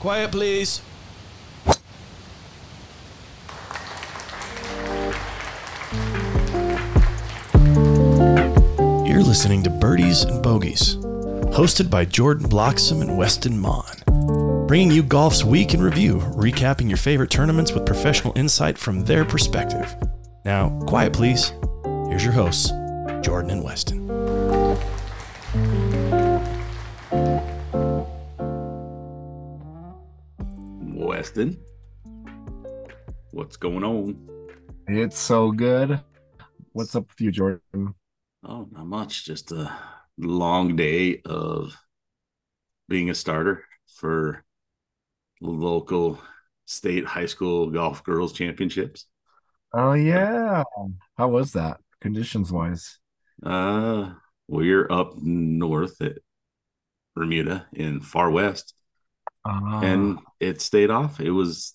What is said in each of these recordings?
Quiet, please. You're listening to Birdies and Bogeys, hosted by Jordan Bloxham and Weston Mon, bringing you golf's week in review, recapping your favorite tournaments with professional insight from their perspective. Now, quiet, please. Here's your hosts, Jordan and Weston. Weston, what's going on? It's so good. What's up with you, Jordan? Oh, not much. Just a long day of being a starter for local state high school golf girls championships. Oh yeah. How was that? Conditions wise? Uh, we're up north at Bermuda in far west, Ah, and it stayed off. It was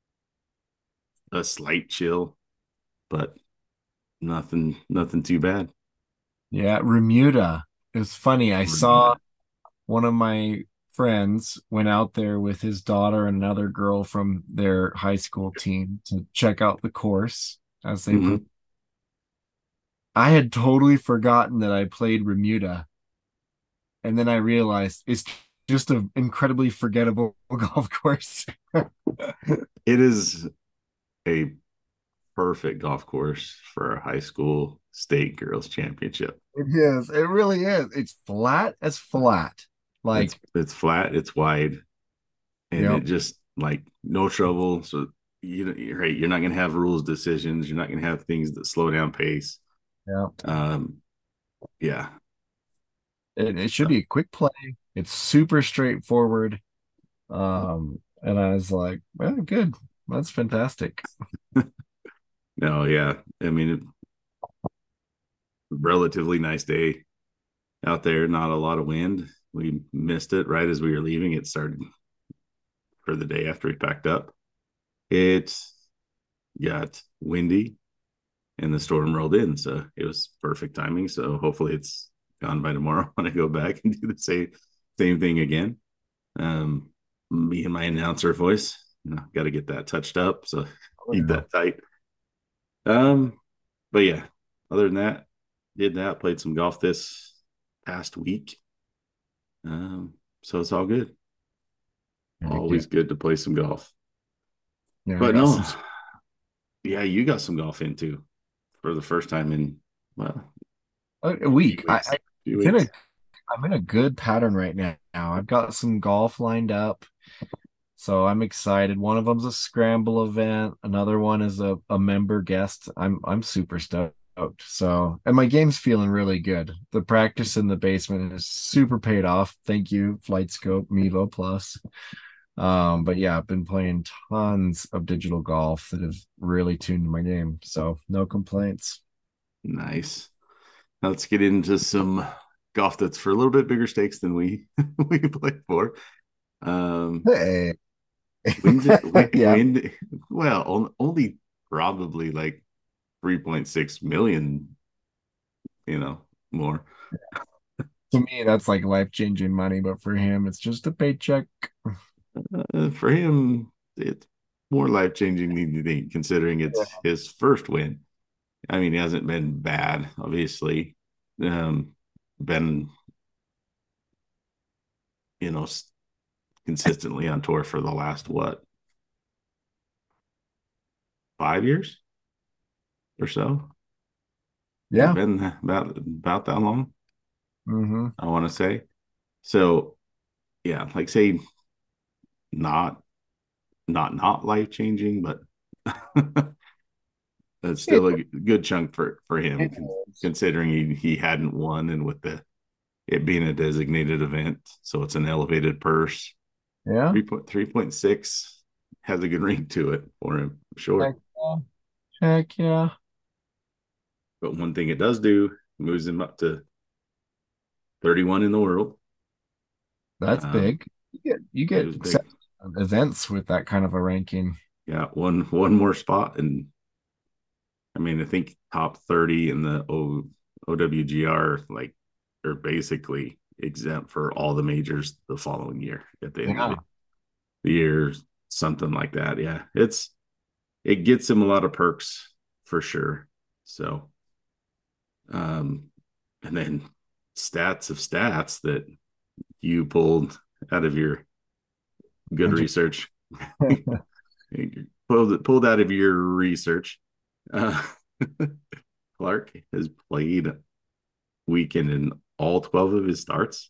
a slight chill, but nothing too bad. yeah, Remuda. It's funny. I saw Bermuda. one of my friends went out there with his daughter and another girl from their high school team to check out the course as they Hmm. I had totally forgotten that I played Remuda, and then I realized it's just an incredibly forgettable golf course. It is a perfect golf course for a high school state girls championship. It is. It really is. It's flat as flat. It's Like, it's flat, it's wide, and it yep, just like no trouble. So you're right. You're not gonna have rules decisions. You're not gonna have things that slow down pace. yep. Um, yeah. It should be a quick play. It's super straightforward. And I was like, well, good. That's fantastic. No, yeah. I mean, relatively nice day out there. Not a lot of wind. We missed it right as we were leaving. It started for the day after we packed up. It got windy and the storm rolled in. So it was perfect timing. So hopefully it's gone by tomorrow when I go back and do the same thing again. Um, Me and my announcer voice, got to get that touched up. So Oh, keep yeah. that tight. Um, but yeah, other than that, did that, played some golf this past week. So it's all good. Heck yeah. Always good to play some golf. Yeah, I But got no, some yeah, you got some golf in too for the first time in, well, a a few week. weeks. Few It's in weeks. a I'm in a good pattern right now. I've got some golf lined up. So I'm excited. One of them's a scramble event. Another one is a member guest. I'm super stoked. So, and my game's feeling really good. The practice in the basement is super paid off. Thank you, FlightScope, Mevo Plus. But yeah, I've been playing tons of digital golf that have really tuned my game. So no complaints. Nice. Now let's get into some golf that's for a little bit bigger stakes than we we play for. Um, Hey. Yeah. wind, well, only probably like 3.6 million, more. To me, that's like life-changing money, but for him, it's just a paycheck. For him, it's more life changing than you think, considering it's his first win. I mean, he hasn't been bad, obviously. Um, been, you know, consistently on tour for the last, what, 5 years or so? Has it Yeah. been about that long? Hmm. I want to say. So yeah, like say not not life changing, but that's It, still a good chunk for him, it is. considering he hadn't won, and with the it being a designated event, so it's an elevated purse. Yeah. 3.6 has a good ring to it for him, for sure. Heck yeah. Heck yeah. But one thing it does do moves him up to 31 in the world. That's Um, big. You get it was big. accepted events with that kind of a ranking. Yeah, one more spot, and I mean, I think top 30 in the OWGR like are basically exempt for all the majors the following year at the end of Yeah. it. the year, something like that. Yeah, it gets him a lot of perks for sure. So, um, and then stats of stats that you pulled out of your good research, pulled out of your research. Uh, Clark has played weekend in all 12 of his starts.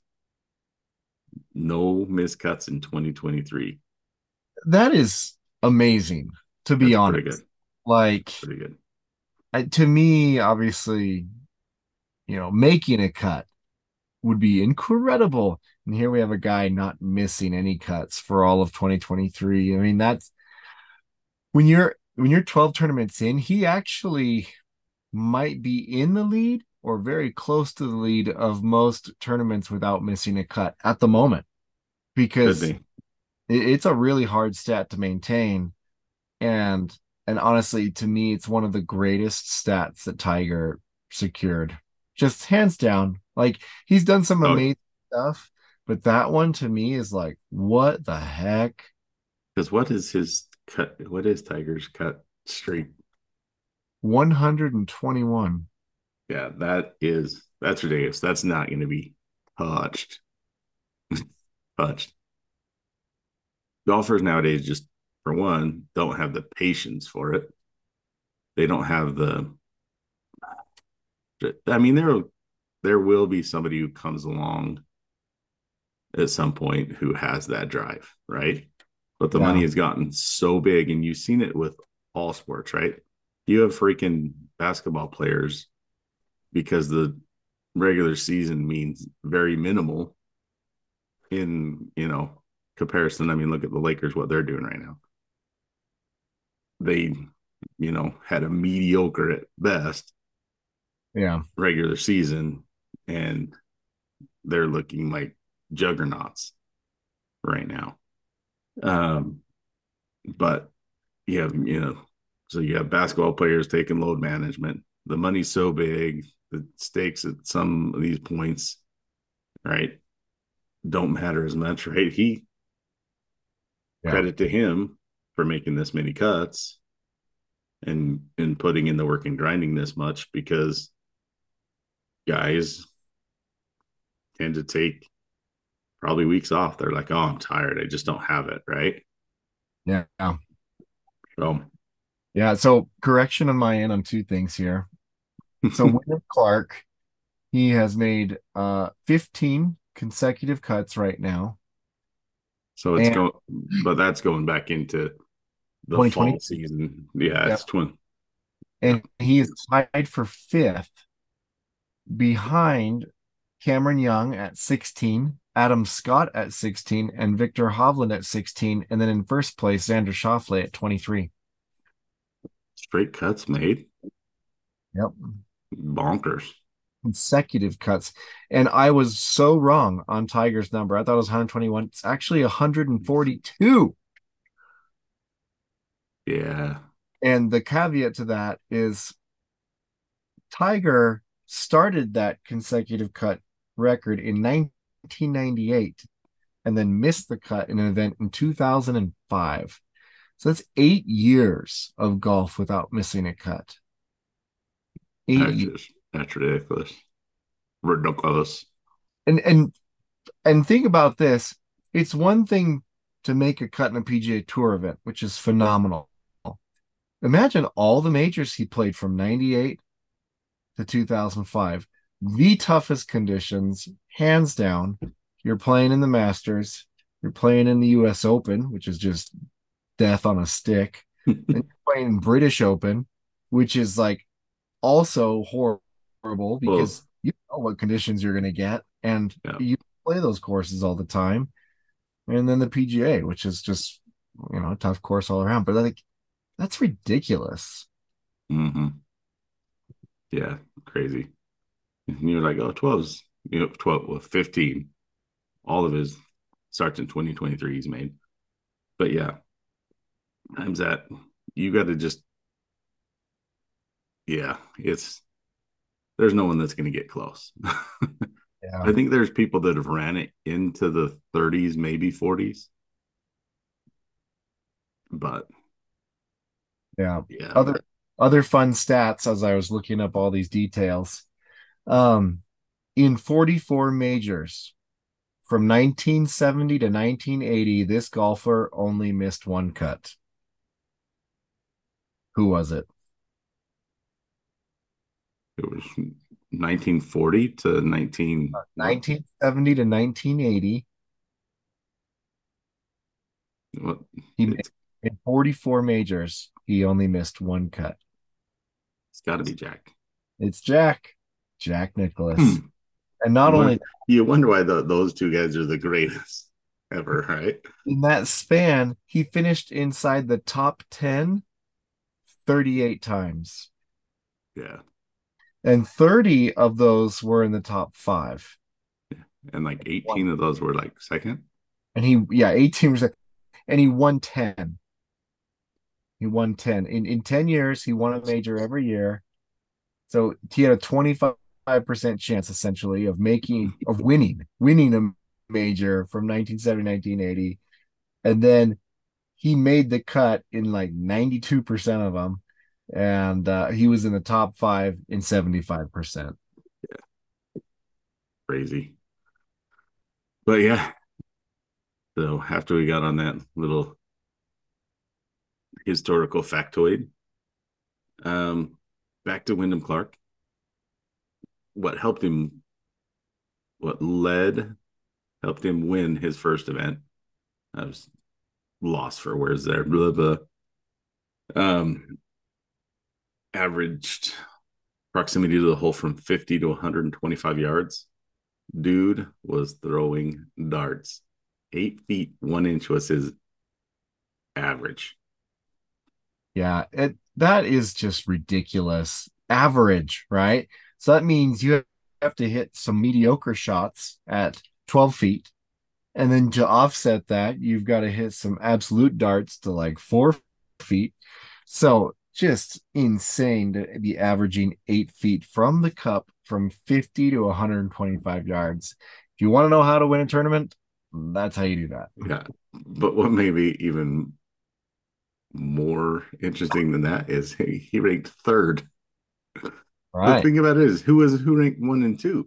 No missed cuts in 2023. That is amazing, to be That's honest. pretty good. Like, Pretty good. to me, obviously, making a cut would be incredible. And here we have a guy not missing any cuts for all of 2023. I mean, that's when you're 12 tournaments in, he actually might be in the lead or very close to the lead of most tournaments without missing a cut at the moment, Could because be. it's a really hard stat to maintain. And honestly, to me, it's one of the greatest stats that Tiger secured, just hands down. Like, he's done some Oh, amazing stuff, but that one to me is like, what the heck? because what is his cut? What is Tiger's cut streak? 121. Yeah, that's ridiculous. That's not going to be touched. Touched. Golfers nowadays just, for one, don't have the patience for it. They don't have the. I mean, there will be somebody who comes along at some point who has that drive, right? But the money Yeah. has gotten so big, and you've seen it with all sports, right? You have freaking basketball players because the regular season means very minimal in, comparison. I mean, look at the Lakers, what they're doing right now. They, had a mediocre at best Yeah. regular season, and they're looking like juggernauts right now. Um, but so you have basketball players taking load management. The money's so big, the stakes at some of these points, right, don't matter as much, right? Yeah. Credit to him for making this many cuts and putting in the work and grinding this much, because guys tend to take probably weeks off. They're like, oh, I'm tired. I just don't have it, right? Yeah. So Yeah. So, correction on my end on two things here. So, Wyndham Clark, he has made 15 consecutive cuts right now. so it's And going, but that's going back into the 2020. fall season. Yeah, Yeah. it's twin. Yeah. And he is tied for fifth behind Cameron Young at 16, Adam Scott at 16, and Victor Hovland at 16. And then in first place, Xander Schauffele at 23. Straight cuts made. Yep. Bonkers. Consecutive cuts. And I was so wrong on Tiger's number. I thought it was 121. It's actually 142. Yeah. And the caveat to that is Tiger started that consecutive cut record in 1998 and then missed the cut in an event in 2005. So that's 8 years of golf without missing a cut. That's ridiculous. Ridiculous. And think about this. It's one thing to make a cut in a PGA Tour event, which is phenomenal. Imagine all the majors he played from 98 to 2005. The toughest conditions, hands down. You're playing in the Masters, you're playing in the US Open, which is just death on a stick. And you're playing British Open, which is like also horrible because Well, you know what conditions you're going to get, and yeah. you play those courses all the time. And then the PGA, which is just a tough course all around. But like, that's ridiculous. Mm-hmm. Yeah. Crazy. And you're like, oh, 12's, 12, well, 15. All of his starts in 2023 he's made. But yeah, times that, you got to just, yeah, there's no one that's going to get close. Yeah. I think there's people that have ran it into the 30s, maybe 40s. But Yeah. yeah, Other fun stats as I was looking up all these details. Um, in 44 majors from 1970 to 1980, this golfer only missed one cut. Who was it? it was 1940 to 19 what? 1970 to 1980. What? He made It's in 44 majors. He only missed one cut. it's got to be Jack. It's Jack Nicklaus. Hmm. And not You only wonder, you wonder why those two guys are the greatest ever, right? in that span, he finished inside the top 10 38 times. Yeah, And 30 of those were in the top five. and like 18 of those were like second. And yeah, 18%. And he won 10. He won 10. In 10 years, he won a major every year. So he had a 25% chance essentially of winning a major from 1970 1980. And then he made the cut in like 92% of them. And he was in the top five in 75%. Crazy. But yeah, so after we got on that little historical factoid, um, back to Wyndham Clark. What helped him, what led, helped him win his first event. I was lost for words there. Blah, blah. Um, Averaged proximity to the hole from 50 to 125 yards. Dude was throwing darts. 8 feet 1 inch was his average. Yeah, that is just ridiculous. Average, right? So that means you have to hit some mediocre shots at 12 feet. And then to offset that, you've got to hit some absolute darts to like 4 feet. So just insane to be averaging 8 feet from the cup from 50 to 125 yards. If you want to know how to win a tournament, that's how you do that. Yeah. But what may be even more interesting than that is he ranked third. The Right. thing about it is who ranked 1 and 2.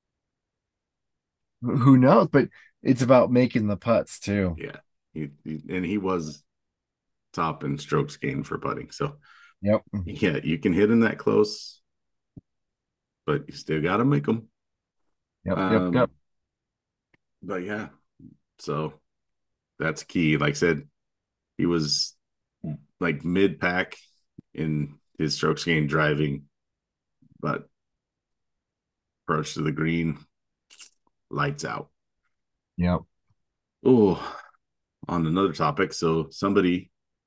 Who knows? But it's about making the putts too. Yeah, he was top in strokes gained for putting. So Yep. yeah, you can hit him that close, but you still got to make them. Yep. But yeah, so that's key. Like I said, he was like mid pack in his strokes gained driving, but approach to the green, lights out. Yep. Oh, on another topic. So somebody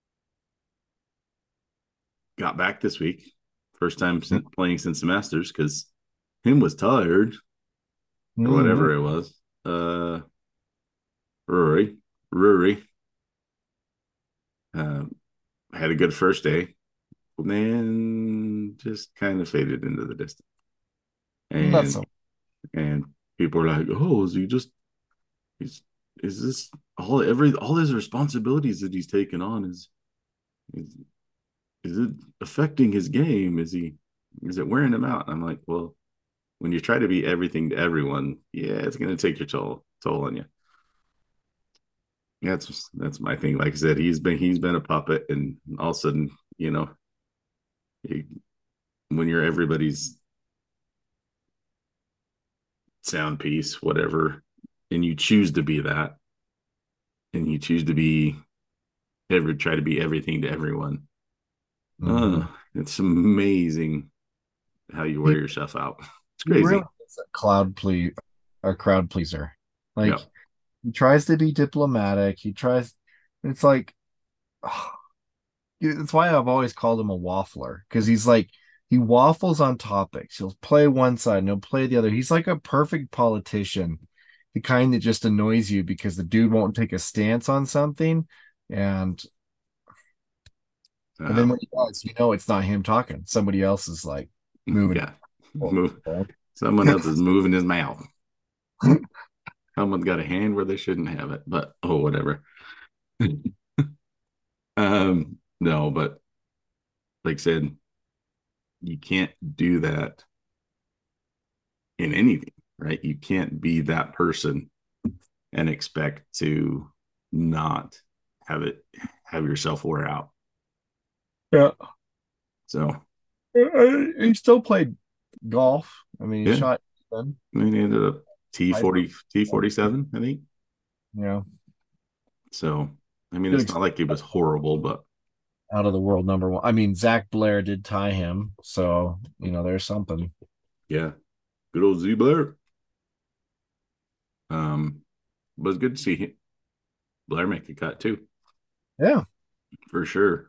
got back this week, first time playing since the Masters because him was tired or whatever it was. Rory had a good first day, then just kind of faded into the distance. That's And so. and people are like, "Oh, is this all his responsibilities that he's taken on is is it affecting his game? Is it wearing him out?" I'm like, well, when you try to be everything to everyone, yeah, it's going to take your toll on you. Yeah, that's my thing. Like I said, he's been a puppet, and all of a sudden, you, when you're everybody's sound piece, whatever, and you choose to be that, and you choose to be try to be everything to everyone. It's amazing how you wear yourself out. It's He really crazy. is a crowd pleaser. Like Yeah. he tries to be diplomatic. It's like, it's why I've always called him a waffler because he's like, he waffles on topics. He'll play one side and he'll play the other. He's like a perfect politician, the kind that just annoys you because the dude won't take a stance on something. And then when he does, it's not him talking. Somebody else is like moving. Yeah. Move. Someone else is moving his mouth. Someone's got a hand where they shouldn't have it, but oh, whatever. No, but like I said, you can't do that in anything, right? You can't be that person and expect to not have it have yourself wear out. Yeah. So He still played golf. I mean, he yeah, shot them. I mean, he ended up I, T47, I think. yeah, So I mean, good it's not like it was horrible, but out of the world number one. I mean, Zach Blair did tie him, so there's something. yeah, good old Z Blair. Um, but it's good to see Blair make a cut too, Yeah. for sure.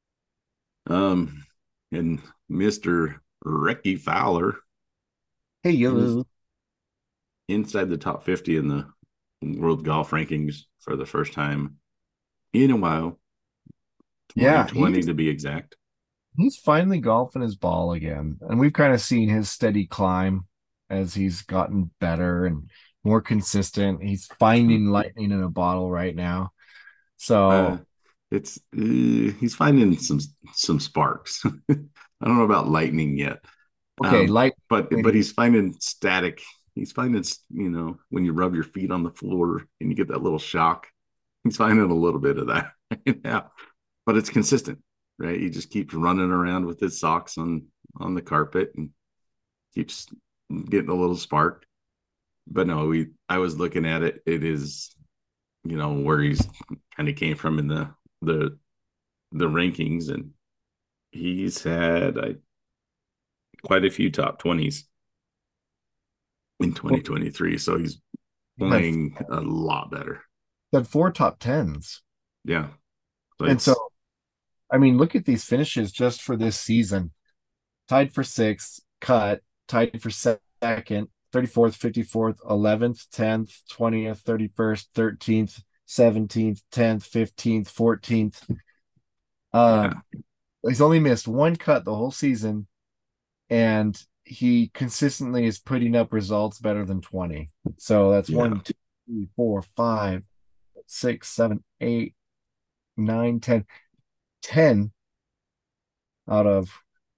And Mr. Ricky Fowler Hey is yo. inside the top 50 in the world golf rankings for the first time in a while, Yeah, 2020 to be exact. he's finally golfing his ball again, and we've kind of seen his steady climb as he's gotten better and more consistent. He's finding lightning in a bottle right now. Uh, So it's he's finding some sparks. I don't know about lightning yet, okay, light. but he's finding static. He's finding when you rub your feet on the floor and you get that little shock. He's finding a little bit of that right now, but it's consistent, right? He just keeps running around with his socks on the carpet and keeps getting a little spark. But no, I was looking at it. It is, where he's kind of came from in the the rankings, and he's had quite a few top 20s in 2023. So he's Had playing a lot better. had four top tens, Yeah. So and so it's I mean, look at these finishes just for this season: tied for sixth, cut, tied for second, 34th, 54th, 11th, 10th, 20th, 31st, 13th, 17th, 10th, 15th, 14th. yeah, He's only missed one cut the whole season, and he consistently is putting up results better than 20. So that's yeah, 1, 2, 3, 4, 5, 6, 7, 8, 9, 10. 10 out of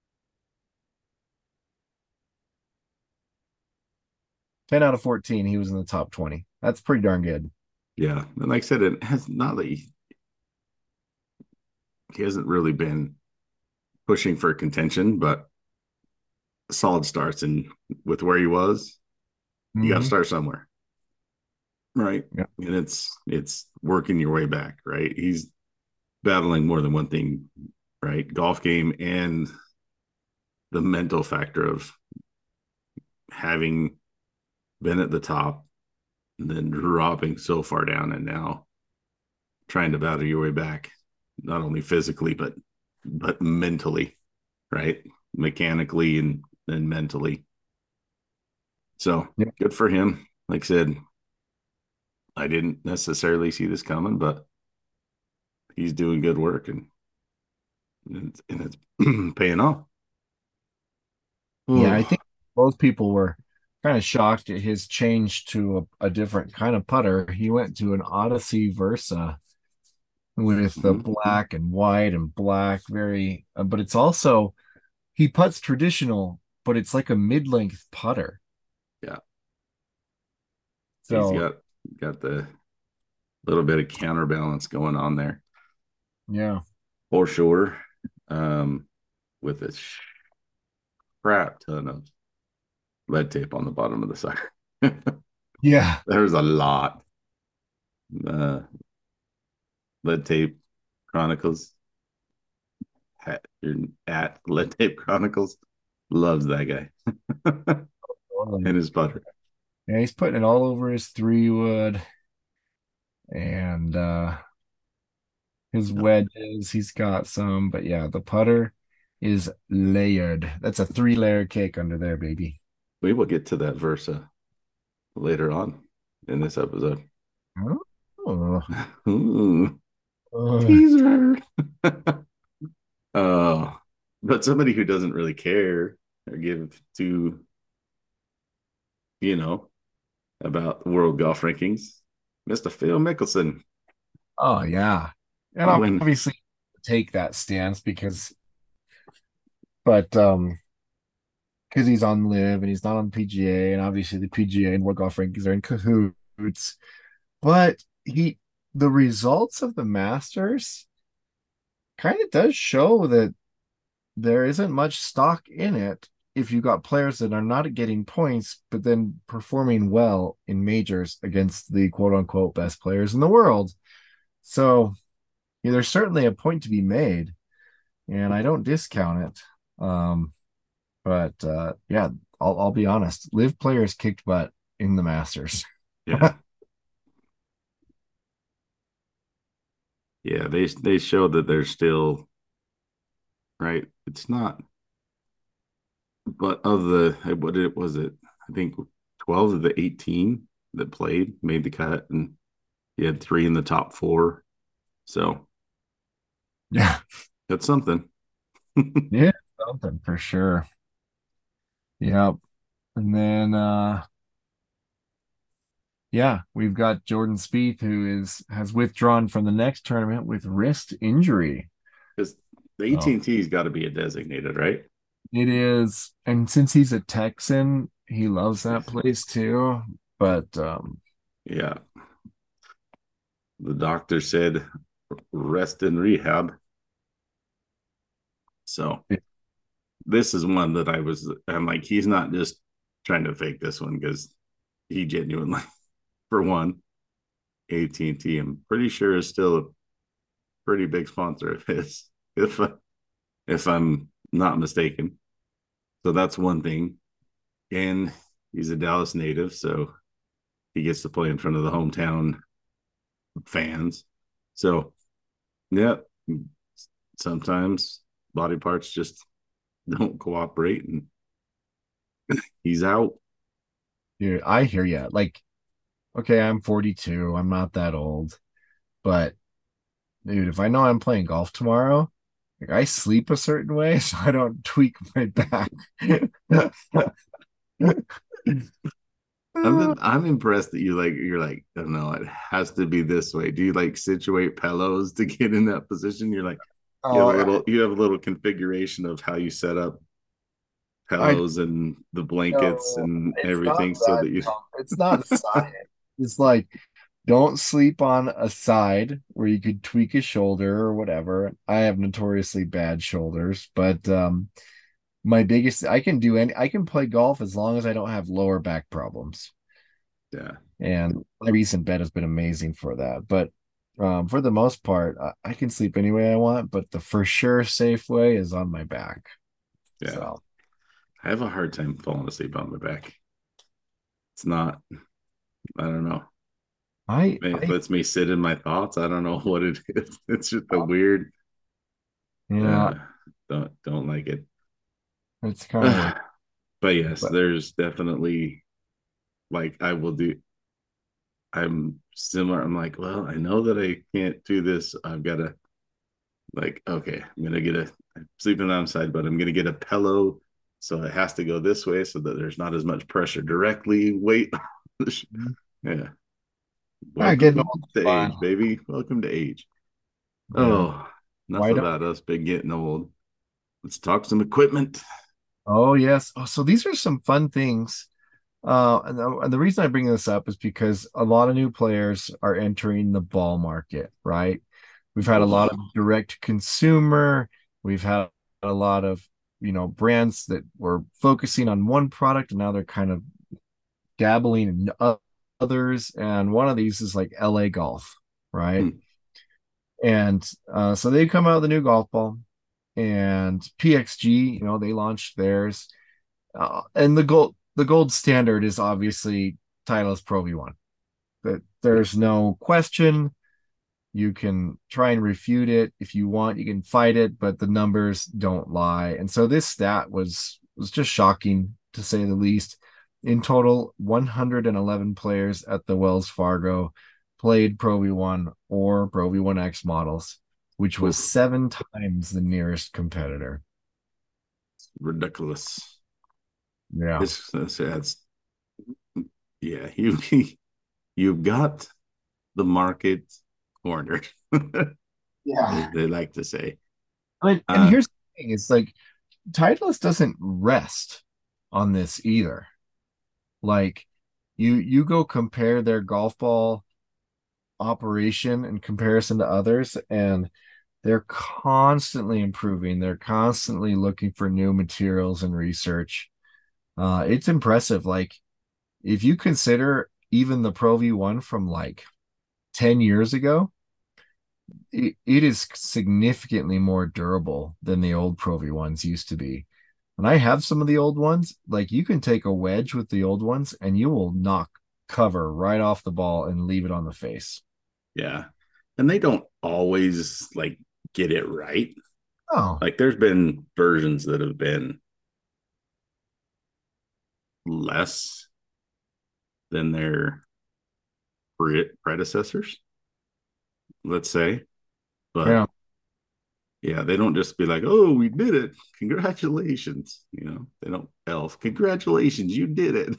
10 out of 14, he was in the top 20. That's pretty darn good. yeah. And like I said, it has not that he hasn't really been pushing for contention, but solid starts. And with where he was, you got to Mm-hmm. start somewhere, right? Yeah. And it's working your way back, right? He's battling more than one thing, right? Golf game and the mental factor of having been at the top and then dropping so far down and now trying to battle your way back, not only physically but mentally, right? Mechanically and mentally. So Yeah. good for him. Like I said, I didn't necessarily see this coming, but he's doing good work and it's paying off. Yeah, I Oh, think both people were kind of shocked at his change to a different kind of putter. He went to an Odyssey Versa with the mhm. black and white and black, very, but it's also, he putts traditional, but it's like a mid-length putter. Yeah, he's So, got the little bit of counterbalance going on there yeah. for sure. Um, with a crap ton of lead tape on the bottom of the side. Yeah. There's a lot. Uh, lead tape chronicles at lead tape chronicles loves that guy Totally. and his putter. Yeah, he's putting it all over his 3 wood and his wedges. He's got some, but yeah, the putter is layered. That's a 3-layer cake under there, baby. We will get to that Versa later on in this episode. Oh, Ooh, uh, teaser. uh, but somebody who doesn't really care or give to you know about world golf rankings, Mr. Phil Mickelson. oh yeah. And He went obviously take that stance but because he's on Live and he's not on PGA, and obviously the PGA and World Golf Rankings are in cahoots. But the results of the Masters kind of does show that there isn't much stock in it if you got players that are not getting points, but then performing well in majors against the quote unquote best players in the world. So yeah, there's certainly a point to be made, and I don't discount it. But yeah, I'll be honest. Live players kicked butt in the Masters. Yeah. Yeah, they show that they're still right. It's not, but of the what it was it, I think 12 of the 18 that played made the cut, and you had three in the top four. So Yeah, that's something. yeah, something for sure. Yep. And then yeah, we've got Jordan Spieth who has withdrawn from the next tournament with wrist injury. Because the So AT&T's got to be a designated, right? it is, and since he's a Texan, he loves that place too. But Yeah. The doctor said rest in rehab. So this is one that I'm like, he's not just trying to fake this one because he genuinely, for one, AT&T, I'm pretty sure is still a pretty big sponsor of his, if I'm not mistaken. So that's one thing. And he's a Dallas native, so he gets to play in front of the hometown fans. So yeah, sometimes body parts just don't cooperate, and he's out. dude, I hear you. Like, okay, I'm 42. I'm not that old, but dude, if I know I'm playing golf tomorrow, like I sleep a certain way so I don't tweak my back. I'm impressed that you're like, I don't know, it has to be this way. Do you like situate pillows to get in that position? You're like, Oh, you have a little configuration of how you set up I pillows and the blankets know and it's not everything so that that you it's not science. It's like don't sleep on a side where you could tweak a shoulder or whatever. I have notoriously bad shoulders, but my biggest I can play golf as long as I don't have lower back problems. yeah. And my recent bed has been amazing for that. But for the most part, I can sleep any way I want, but the for sure safe way is on my back. Yeah. So I have a hard time falling asleep on my back. It's not, I don't know. It I lets me sit in my thoughts. I don't know what it is. It's just a weird, yeah, uh, don't like it. it's kind of weird. But yes, But there's definitely like I will do. I'm similar. I'm like, well, I know that I can't do this. I've got to like, okay, I'm sleeping outside, but I'm gonna get a pillow, so it has to go this way so that there's not as much pressure directly. Wait, yeah. getting Welcome old is to fun. age, baby. Welcome to age. Yeah. Oh, enough Why don't about us been getting old. Let's talk some equipment. Oh yes. Oh, so these are some fun things. And the reason I bring this up is because a lot of new players are entering the ball market, right? We've had a lot Oh, of direct consumer. We've had a lot of, brands that were focusing on one product and now they're kind of dabbling in others. And one of these is like LA Golf, right? hmm. And so they come out with a new golf ball and PXG, they launched theirs. And the gold standard is obviously Titleist Pro V1. That Yeah. there's no question. You can try and refute it if you want. You can fight it, but the numbers don't lie. And so this stat was just shocking to say the least. In total, 111 players at the Wells Fargo played Pro V1 or Pro V1X models, which was Oof, 7 times the nearest competitor. ridiculous. Yeah. It's yeah. You've got the market cornered. as Yeah. they like to say. And Uh, here's the thing, it's like Titleist doesn't rest on this either. Like you go compare their golf ball operation in comparison to others, and they're constantly improving. They're constantly looking for new materials and research. It's impressive. Like if you consider even the Pro V1 from like 10 years ago, it is significantly more durable than the old Pro V1s used to be. And I have some of the old ones. Like you can take a wedge with the old ones and you will knock cover right off the ball and leave it on the face. yeah. And they don't always like get it right. Oh, Like there's been versions that have been less than their predecessors, let's say. But yeah. yeah, they don't just be like, "Oh, we did it! Congratulations!" They don't elf. Congratulations, you did it.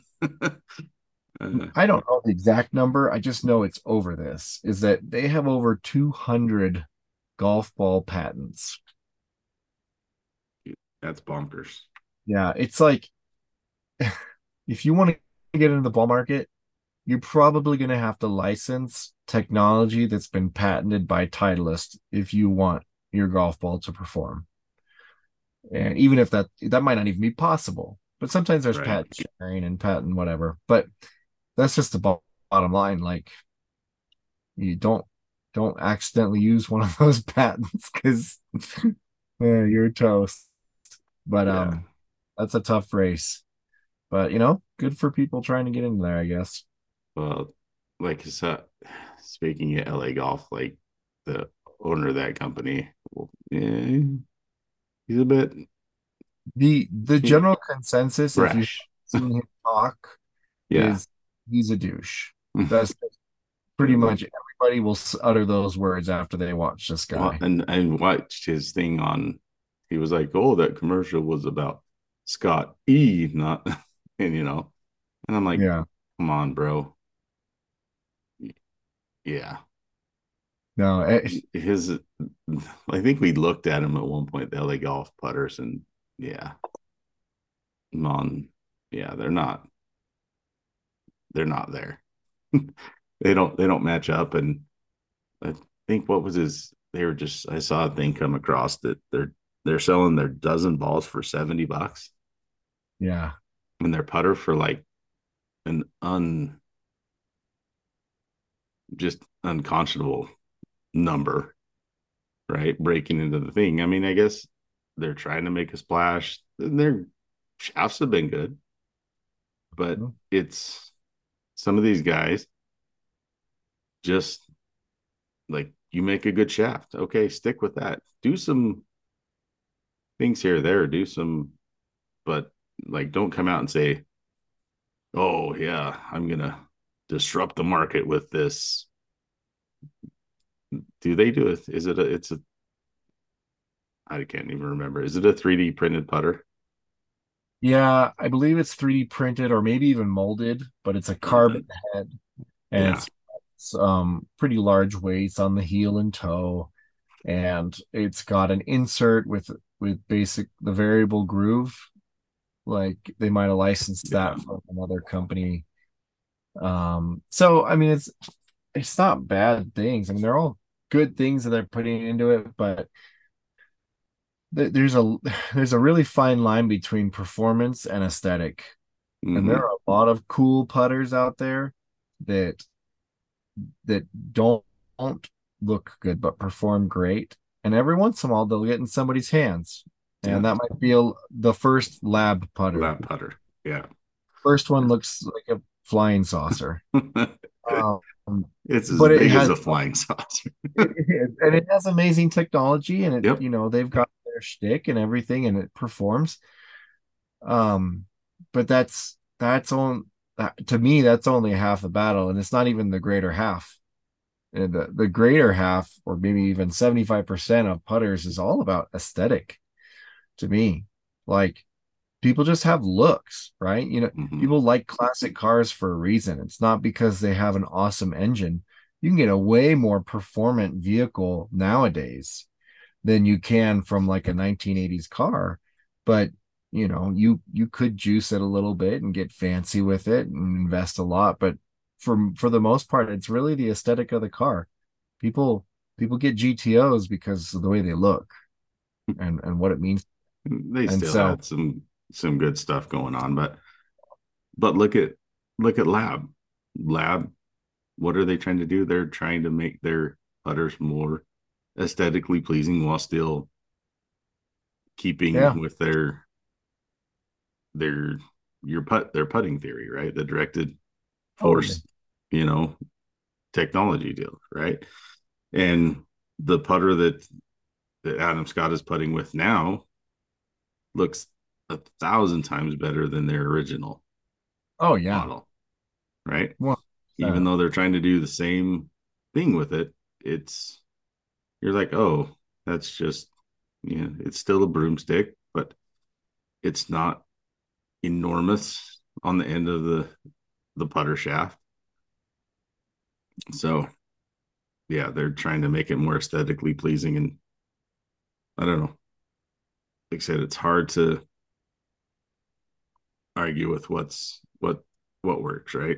I don't know the exact number. I just know it's over this. Is that they have over 200 golf ball patents. That's bonkers. Yeah, it's like if you want to get into the ball market, you're probably going to have to license technology that's been patented by Titleist if you want your golf ball to perform. And even if that might not even be possible, but sometimes there's Right. patent sharing and patent whatever. But that's just the bottom line. Like you don't accidentally use one of those patents because you're toast. But Yeah. that's a tough race. But good for people trying to get in there, I guess. Well, like I said, speaking of LA Golf, like the owner of that company, well, yeah, he's a bit The general consensus, if you've fresh. seen him talk, Yeah. is he's a douche. That's pretty much everybody will utter those words after they watch this Well, guy. and I watched his thing on. He was like, "Oh, that commercial was about Scott E, not," and I'm like, Yeah. "Come on, bro." Yeah, No, his. I think we looked at him at one point, the LA Golf putters, and yeah, on, yeah, they're not there. They don't match up, and I think what was his? They were just. I saw a thing come across that they're selling their dozen balls for $70, yeah. and their putter for like an just unconscionable number, right? Breaking into the thing. I mean, I guess they're trying to make a splash. Their shafts have been good, but it's some of these guys just like you make a good shaft. Okay, stick with that. Do some things here or there. Do some, but like don't come out and say, "Oh yeah, I'm gonna disrupt the market with this." Do they do it? Is it a? It's a. I can't even remember. Is it a 3D printed putter? Yeah, I believe it's 3D printed or maybe even molded, but it's a carbon Molded. head and Yeah. it's pretty large weights on the heel and toe, and it's got an insert with basic the variable groove. Like they might have licensed Yeah. that from another company. So I mean it's not bad things. I mean they're all good things that they're putting into it, but there's a there's a really fine line between performance and aesthetic. And there Mm-hmm. are a lot of cool putters out there that that don't look good but perform great. And every once in a while they'll get in somebody's hands. Yeah. And that might be the first lab putter. Lap putter. Yeah. First one looks like a flying saucer. Um, It's as but it big as has a flying saucer. and it has amazing technology, and Yep. they've got their shtick and everything and it performs. Um, but that's on that to me, that's only half the battle, and it's not even the greater half. And the greater half, or maybe even 75% of putters, is all about aesthetic to me. Like people just have looks, right? Mm-hmm. People like classic cars for a reason. It's not because they have an awesome engine. you can get a way more performant vehicle nowadays than you can from like a 1980s car. But you could juice it a little bit and get fancy with it and invest a lot. But for the most part, it's really the aesthetic of the car. People get GTOs because of the way they look and what it means. They And still so had some good stuff going on, but look at Lab. What are they trying to do? They're trying to make their putters more aesthetically pleasing while still yeah, keeping with their their putting theory, right? The directed totally. force, you know, technology deal, right? And the putter that Adam Scott is putting with now looks 1,000 times better than their original Oh yeah. model, right? Well, Even though they're trying to do the same thing with it, it's you're like, oh, that's just it's still a broomstick, but it's not enormous on the end of the putter shaft. So yeah, they're trying to make it more aesthetically pleasing, and I don't know. Like I said, it's hard to argue with what works, right?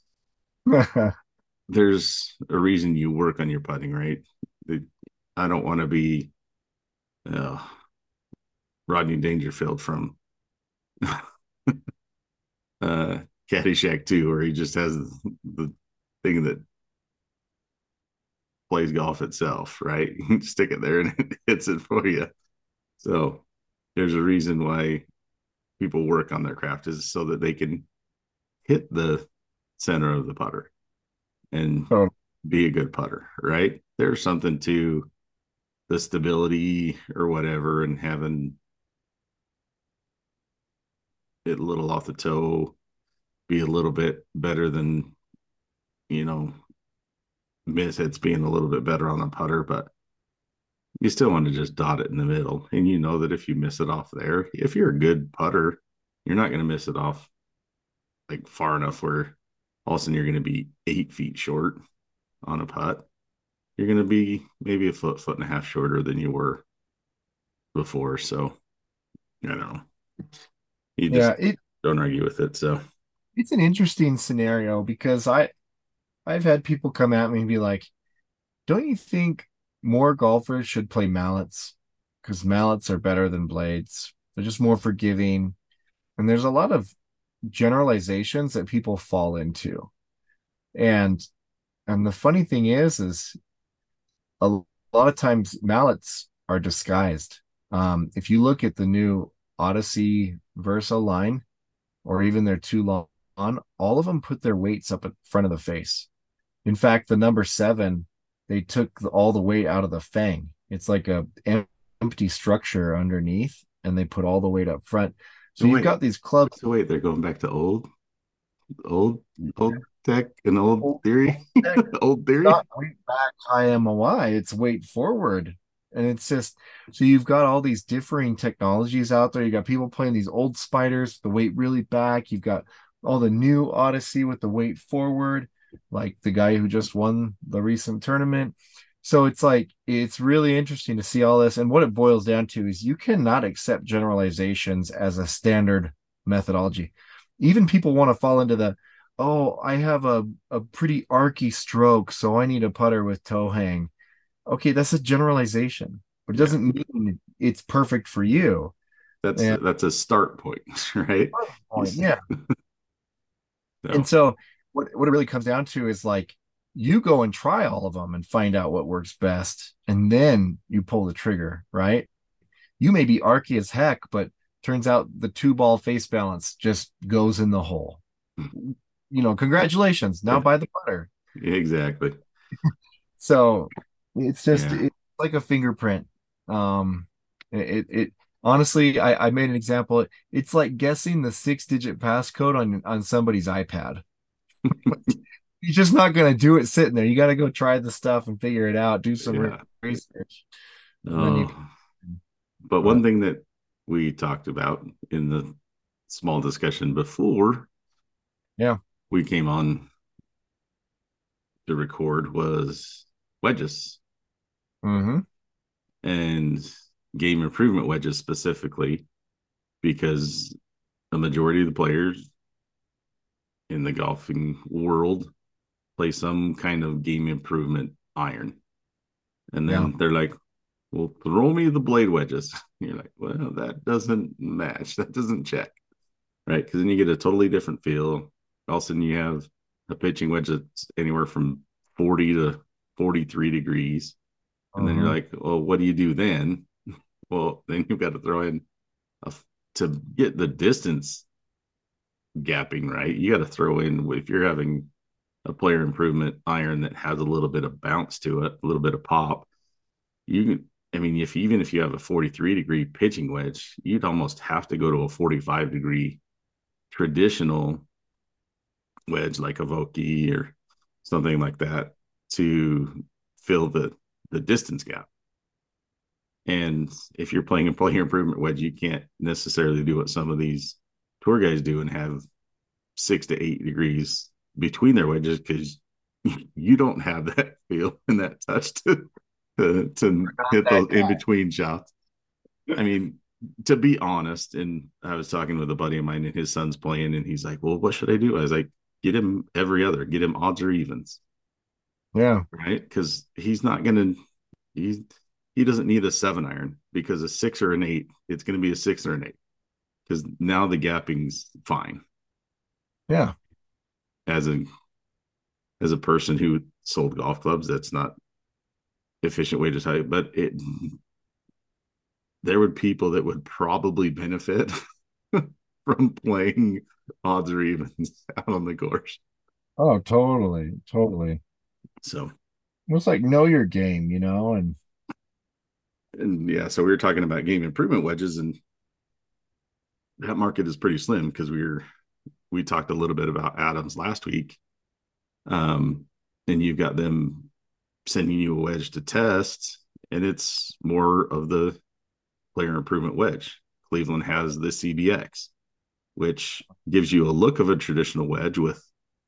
There's a reason you work on your putting, right? I don't want to be uh, Rodney Dangerfield from Caddyshack 2, where he just has the thing that plays golf itself, right? You stick it there and it hits it for you. So there's a reason why people work on their craft is so that they can hit the center of the putter and oh, be a good putter, right? There's something to the stability or whatever and having it a little off the toe be a little bit better than, you know, miss it's being a little bit better on the putter, but you still want to just dot it in the middle. And you know that if you miss it off there, if you're a good putter, you're not going to miss it off like far enough where all of a sudden you're going to be 8 feet short on a putt. You're going to be maybe a foot and a half shorter than you were before. So I don't know. You yeah, just don't argue with it. So it's an interesting scenario because I've had people come at me and be like, "Don't you think more golfers should play mallets? Because mallets are better than blades. They're just more forgiving." And there's a lot of generalizations that people fall into. And and the funny thing is a lot of times mallets are disguised. If you look at the new Odyssey Versa line, or even their too long on, all of them put their weights up in front of the face. In fact, the number 7, they took all the weight out of the fang. It's like a empty structure underneath, and they put all the weight up front. So so you've wait, got these clubs. so wait, they're going back to old tech and old theory, old It's theory. not weight back IMOI, it's weight forward. And it's just so you've got all these differing technologies out there. You got people playing these old spiders, the weight really back. You've got all the new Odyssey with the weight forward, like the guy who just won the recent tournament. So it's like it's really interesting to see all this. And what it boils down to is you cannot accept generalizations as a standard methodology. Even people want to fall into the, oh, I have a pretty archy stroke, so I need a putter with toe hang. Okay, that's a generalization, but it Yeah, doesn't mean it's perfect for you. And that's a start point, right? point, yeah. And So so what it really comes down to is like you go and try all of them and find out what works best, and then you pull the trigger, right? You may be archy as heck, but turns out the two ball face balance just goes in the hole. Congratulations. Now yeah, buy the putter. exactly. So it's just Yeah. it's like a fingerprint. It honestly, I made an example. It's like guessing the 6-digit passcode on somebody's iPad. You're just not gonna do it sitting there. You got to go try the stuff and figure it out. Do some Yeah. research, and then you. Oh, but one But thing that we talked about in the small discussion before yeah, we came on to record was wedges Mm-hmm. and game improvement wedges specifically, because the majority of the players in the golfing world play some kind of game improvement iron. And Yeah. then they're like, well, throw me the blade wedges. You're like, well, that doesn't match. That doesn't check. Right. Because then you get a totally different feel. All of a sudden, you have a pitching wedge that's anywhere from 40 to 43 degrees. And then you're Mm-hmm. like, well, what do you do then? Well, then you've got to throw in a, to get the distance gapping right. You got to throw in, if you're having a player improvement iron that has a little bit of bounce to it, a little bit of pop, you can, I mean, if even if you have a 43-degree pitching wedge, you'd almost have to go to a 45-degree traditional wedge like a Vokey or something like that to fill the distance gap. And if you're playing a player improvement wedge, you can't necessarily do what some of these tour guys do and have 6 to 8 degrees between their wedges, because you don't have that feel and that touch to hit those in between shots. I mean, to be honest, and I was talking with a buddy of mine and his son's playing, and he's like, well, what should I do? I was like, get him every other, get him odds or evens. Yeah. Right. Because he's not going to, he doesn't need a 7 iron, because a 6 or an 8, it's going to be a 6 or an 8, because now the gapping's fine. Yeah. As a person who sold golf clubs, that's not efficient way to tell you, but there would people that would probably benefit from playing odds or evens out on the course. Oh, totally. Totally. So, It's like know your game, you know, and yeah, so we were talking about game improvement wedges, and that market is pretty slim, because we talked a little bit about Adams last week. And you've got them sending you a wedge to test, and it's more of the player improvement wedge. Cleveland has the CBX, which gives you a look of a traditional wedge with,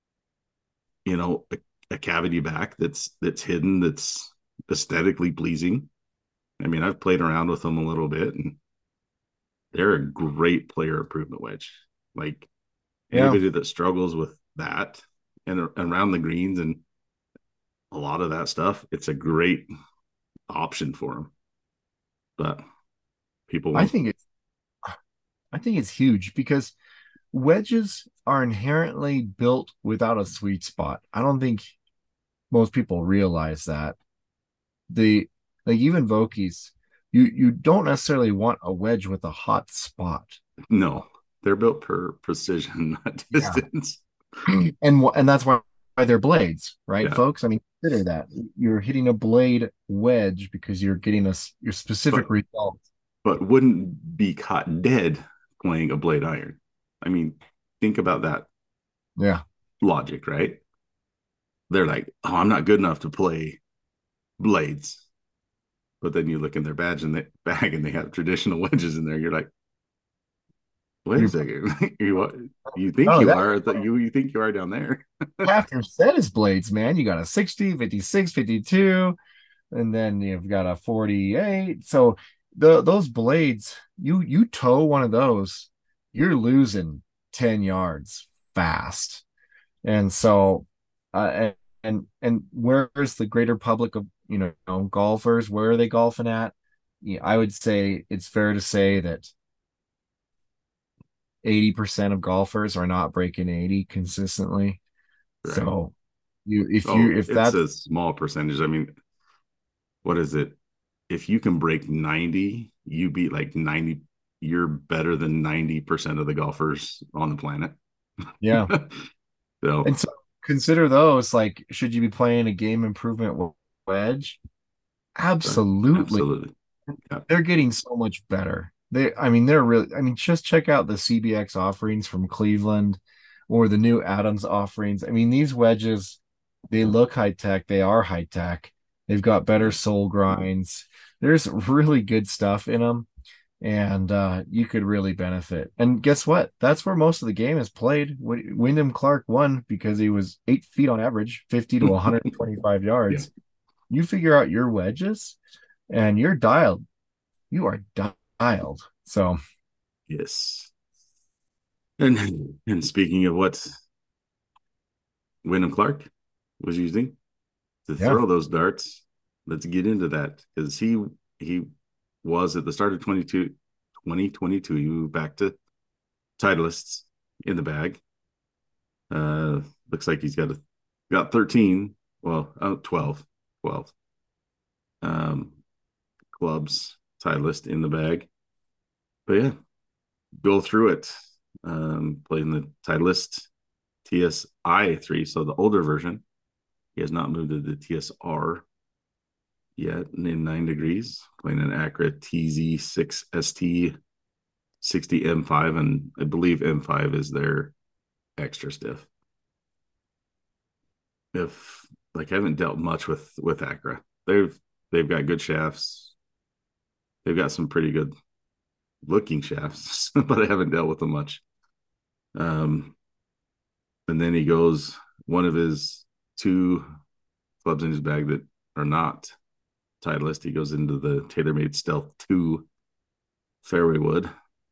a cavity back that's hidden, that's aesthetically pleasing. I mean, I've played around with them a little bit, and they're a great player improvement wedge. Like, yeah. anybody that struggles with that and around the greens and a lot of that stuff, it's a great option for them. But people I won't. think it's I think it's huge because wedges are inherently built without a sweet spot. I don't think most people realize that. The like even Vokeys, you don't necessarily want a wedge with a hot spot. No, they're built per precision, not Yeah. distance. And that's why they're blades, right, Yeah, folks? I mean, consider that. You're hitting a blade wedge because you're getting your specific but result. wouldn't be caught dead playing a blade iron. I mean, think about that Yeah. logic, right? They're like, oh, I'm not good enough to play blades. But then you look in their badge and bag, and they have traditional wedges in there. You're like, wait a You second, you think oh, you that are? You think you are down there? half your set is blades, man. You got a 60, 56, 52, and then you've got a 48. So those blades, you tow one of those, you're losing 10 yards fast. And so and where's the greater public of golfers? Where are they golfing at? Yeah, I would say it's fair to say that 80% of golfers are not breaking 80 consistently. Right. So Oh, if it's that's a small percentage. I mean, what is it? If you can break 90, you beat like 90, you're better than 90% of the golfers on the planet. yeah. So, And so consider those like, should you be playing a game improvement wedge? Absolutely. absolutely. Yeah. They're getting so much better. I mean, they're really, I mean, just check out the CBX offerings from Cleveland or the new Adams offerings. I mean, these wedges, they look high tech, they are high tech. They've got better sole grinds. There's really good stuff in them. and you could really benefit. And guess what? That's where most of the game is played. Wyndham Clark won because he was 8 feet on average, 50 to 125 Yeah. yards. You figure out your wedges, and you're dialed. You are dialed. So Yes. And speaking of what Wyndham Clark was using to yeah, throw those darts, let's get into that because he was at the start of 2022. He moved back to Titleists in the bag. Looks like he's got 13. Well, 12 um, clubs Titleist in the bag. But yeah, go through it. Playing the Titleist TSI 3, so the older version. He has not moved to the TSR yet in 9 degrees. Playing an Acura TZ6 ST 60 M5, and I believe M5 is their extra stiff. If like I haven't dealt much with Acura, they've got good shafts. They've got some pretty good looking shafts, but I haven't dealt with them much. And then he goes one of his 2 clubs in his bag that are not Titleist. He goes into the TaylorMade Stealth 2 fairway wood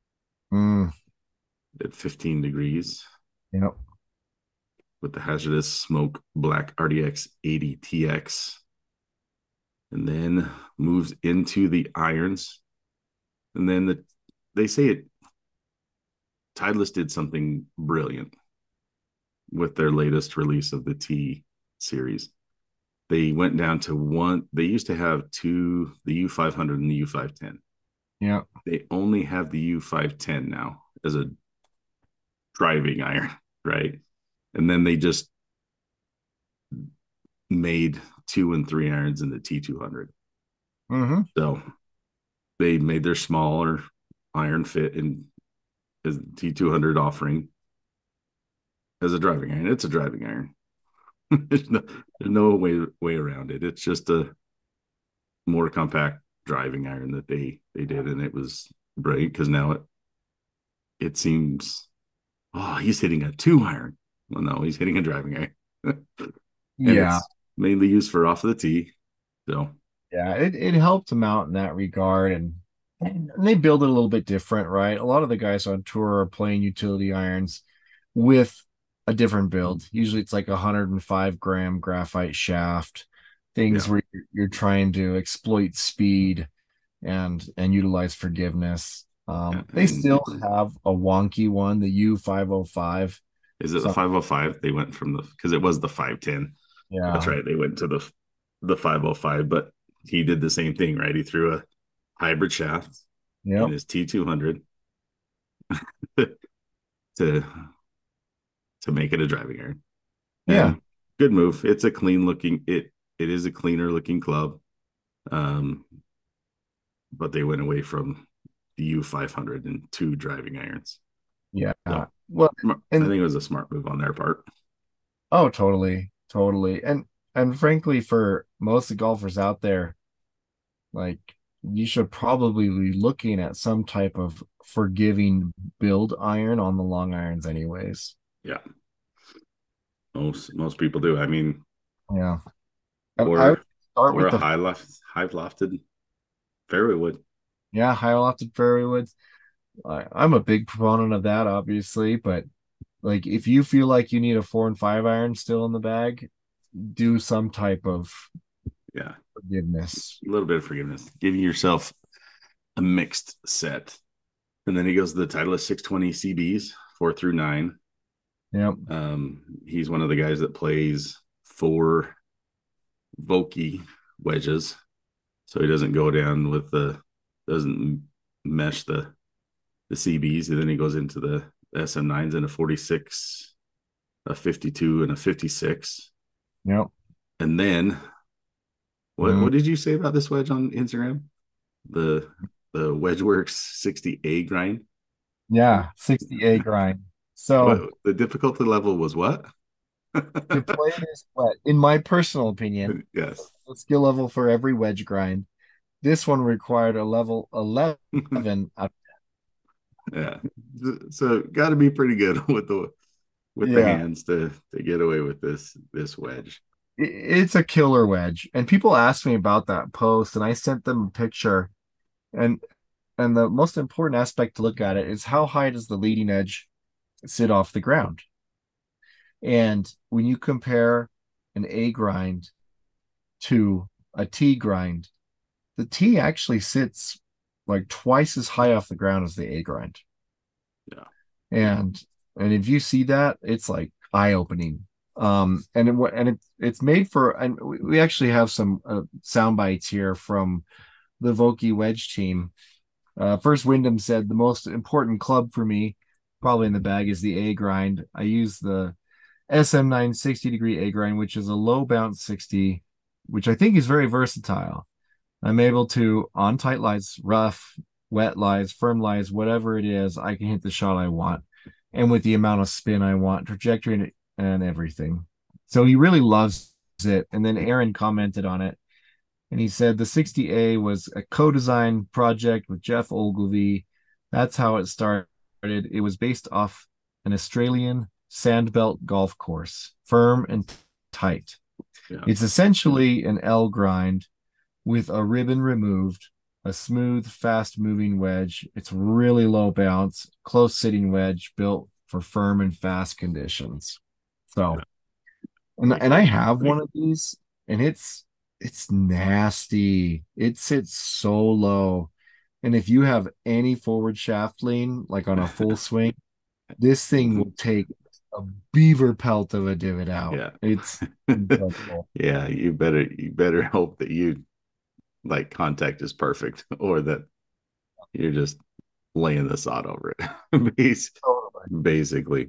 at 15 degrees. Yep. With the hazardous smoke black RDX 80 TX. And then moves into the irons. And then they say Titleist did something brilliant with their latest release of the T series. They went down to one. They used to have 2, the U500 and the U510. Yeah. They only have the U510 now as a driving iron, right? And then they just made 2 and 3 irons in the T200. So they made their smaller iron fit in as T200 offering as a driving iron. It's a driving iron. there's no way around it. It's just a more compact driving iron that they did, and it was brilliant because now it seems, oh, he's hitting a 2 iron. Well, no, he's hitting a driving iron. And Yeah. it's mainly used for off the tee. So Yeah, it helped him out in that regard, and they build it a little bit different, right? A lot of the guys on tour are playing utility irons with a different build. Usually it's like a 105-gram graphite shaft, things yeah. where you're trying to exploit speed and utilize forgiveness. They still have a wonky one, the U505. Is it the 505? They went from because it was the 510. Yeah, That's right. They went to the 505, but he did the same thing, right? He threw a hybrid shaft in his T200 to make it a driving iron. Yeah. And good move. It's a clean looking it is a cleaner looking club. But they went away from the U500 and 2 driving irons. Yeah. So, well, I think it was a smart move on their part. Oh, totally, totally. And frankly, for most of the golfers out there, like you should probably be looking at some type of forgiving build iron on the long irons anyways. Yeah. Most people do. I mean, Yeah. or I would start with a high lofted fairway wood. Yeah, high lofted fairway woods. I'm a big proponent of that, obviously, but like if you feel like you need a 4 and 5 iron still in the bag, do some type of forgiveness. A little bit of forgiveness. Giving yourself a mixed set. And then he goes to the Titleist 620 CBs 4 through 9. Yep. He's one of the guys that plays 4 Vokey wedges, so he doesn't go down with doesn't mesh the CBs, and then he goes into the SM9s in a 46, a 52, and a 56. Yep. And then what did you say about this wedge on Instagram? The Wedgeworks 60A grind. Yeah, 60A grind. So the difficulty level was what? to play this, what, in my personal opinion, yes, the skill level for every wedge grind this one required a level 11. Yeah. So got to be pretty good with the Yeah, hands to get away with this wedge. it's a killer wedge. And people asked me about that post, and I sent them a picture. And the most important aspect to look at it is how high does the leading edge sit off the ground? And when you compare an A grind to a T grind, the T actually sits like twice as high off the ground as the A grind. Yeah. And if you see that, it's like eye-opening. It's made for, and we actually have some sound bites here from the Vokey wedge team. First, Wyndham said the most important club for me, probably in the bag, is the A grind. I use the SM9 60-degree A grind, which is a low bounce 60, which I think is very versatile. I'm able to, on tight lies, rough, wet lies, firm lies, whatever it is, I can hit the shot I want. And with the amount of spin I want, trajectory and everything. So he really loves it. And then Aaron commented on it. And he said the 60A was a co-design project with Jeff Ogilvy. That's how it started. It was based off an Australian sandbelt golf course, firm and tight. Yeah. It's essentially an L grind with a ribbon removed, a smooth, fast moving wedge. It's really low bounce, close sitting wedge built for firm and fast conditions. So, and I have one of these, and it's nasty. It sits so low. And if you have any forward shaft lean, like on a full swing, this thing will take a beaver pelt of a divot out. Yeah. It's incredible. Yeah, you better hope that you like contact is perfect or that you're just laying the sod over it. Basically.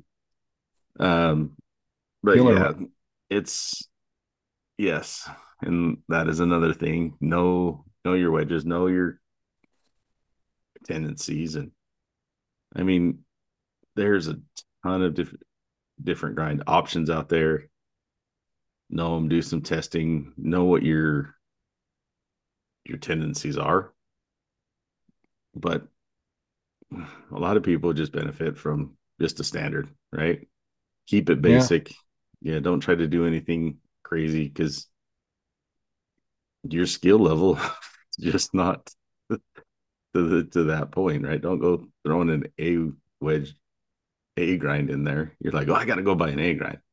But yeah, it's yes. And that is another thing. Know your wedges, know your tendencies. And I mean, there's a ton of different grind options out there. Know them, do some testing, know what your tendencies are. But a lot of people just benefit from just a standard, right? Keep it basic. Yeah, don't try to do anything crazy because your skill level is just not to that point, right? Don't go throwing an A wedge, A grind in there. You're like, oh, I got to go buy an A grind.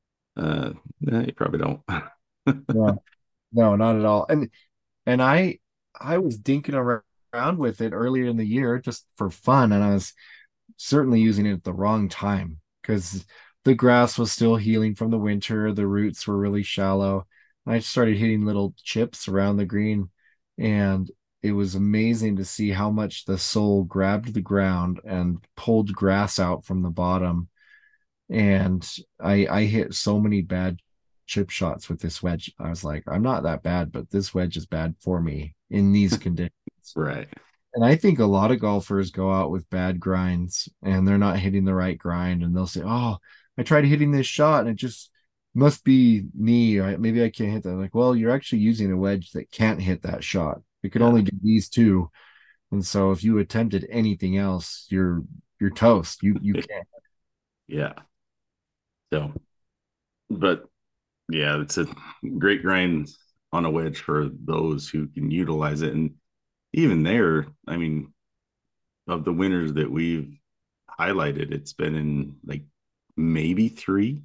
No, you probably don't. Yeah. No, not at all. And I was dinking around with it earlier in the year just for fun, and I was certainly using it at the wrong time because the grass was still healing from the winter. The roots were really shallow. I started hitting little chips around the green, and it was amazing to see how much the sole grabbed the ground and pulled grass out from the bottom. And I hit so many bad chip shots with this wedge. I was like, I'm not that bad, but this wedge is bad for me in these conditions. Right. And I think a lot of golfers go out with bad grinds and they're not hitting the right grind, and they'll say, "Oh, I tried hitting this shot and it just must be me. Maybe I can't hit that." I'm like, well, you're actually using a wedge that can't hit that shot. It could only do these two. And so if you attempted anything else, you're toast. You can't. Yeah. So, but yeah, it's a great grind on a wedge for those who can utilize it. And even there, I mean, of the winners that we've highlighted, it's been in like maybe three,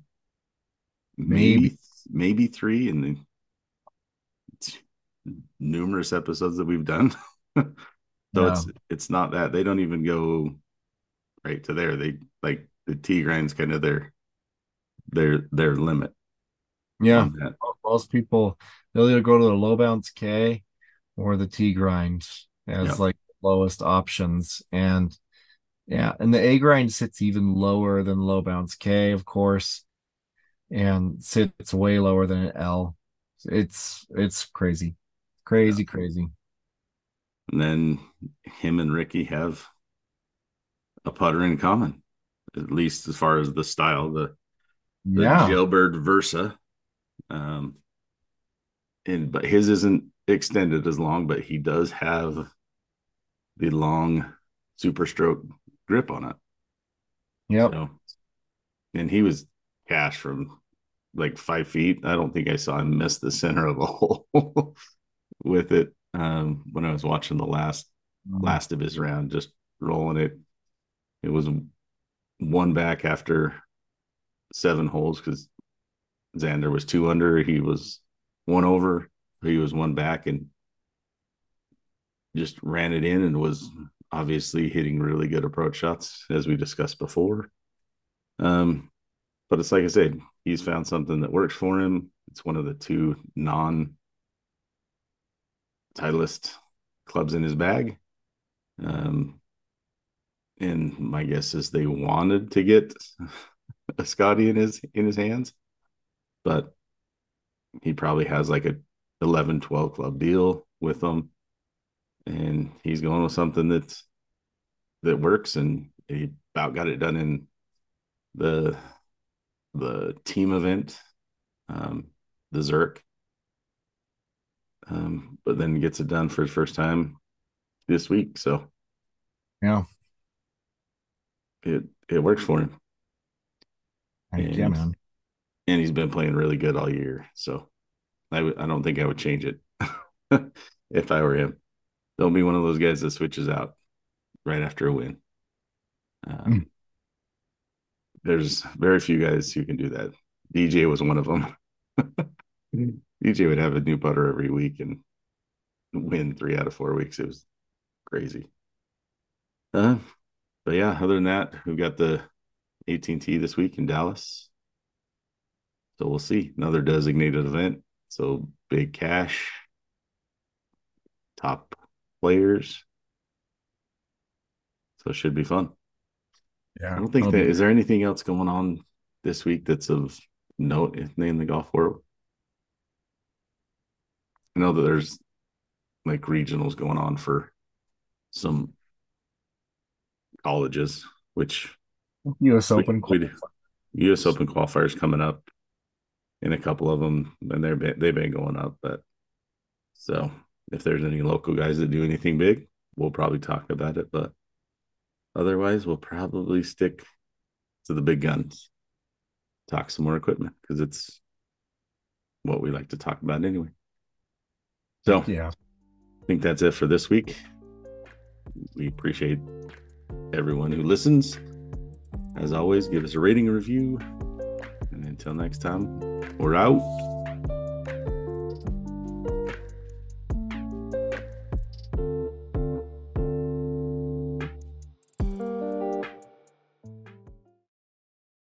maybe three in the numerous episodes that we've done. So it's not that they don't even go right to there. They like the T grind's kind of their limit. Yeah. Most people, they'll either go to the low bounce K or the T grind as like lowest options. And and the A grind sits even lower than low bounce K, of course, and sits way lower than an L. It's crazy. Crazy. And then him and Ricky have a putter in common, at least as far as the style, the Jailbird Versa. But his isn't extended as long, but he does have the long super stroke grip on it. Yep. So, and he was cash from like 5 feet. I don't think I saw him miss the center of the hole with it when I was watching the last of his round, just rolling it. It was one back after 7 holes because Xander was 2 under. He was 1 over. He was 1 back and just ran it in and was obviously hitting really good approach shots as we discussed before. But it's like I said, he's found something that works for him. It's one of the 2 non-Titleist clubs in his bag. And my guess is they wanted to get a Scotty in his hands, but he probably has like a 11-12 club deal with them, and he's going with something that works, and he about got it done in the team event, the Zurich, but then gets it done for his first time this week. So Yeah. it works for him. Yeah, man. And he's been playing really good all year. So I don't think I would change it if I were him. Don't be one of those guys that switches out right after a win. There's very few guys who can do that. DJ was one of them. DJ would have a new putter every week and win 3 out of 4 weeks. It was crazy. But yeah, other than that, we've got the AT&T this week in Dallas. So we'll see. Another designated event. So big cash, top players. So it should be fun. Yeah. I don't think is there anything else going on this week that's of note in the golf world? I know that there's like regionals going on for some colleges, which US Open. US Open qualifiers coming up in a couple of them, and they've been going up. But so if there's any local guys that do anything big, we'll probably talk about it. But otherwise, we'll probably stick to the big guns, talk some more equipment because it's what we like to talk about anyway. So Yeah, I think that's it for this week. We appreciate everyone who listens. As always, give us a rating and review. And until next time, we're out.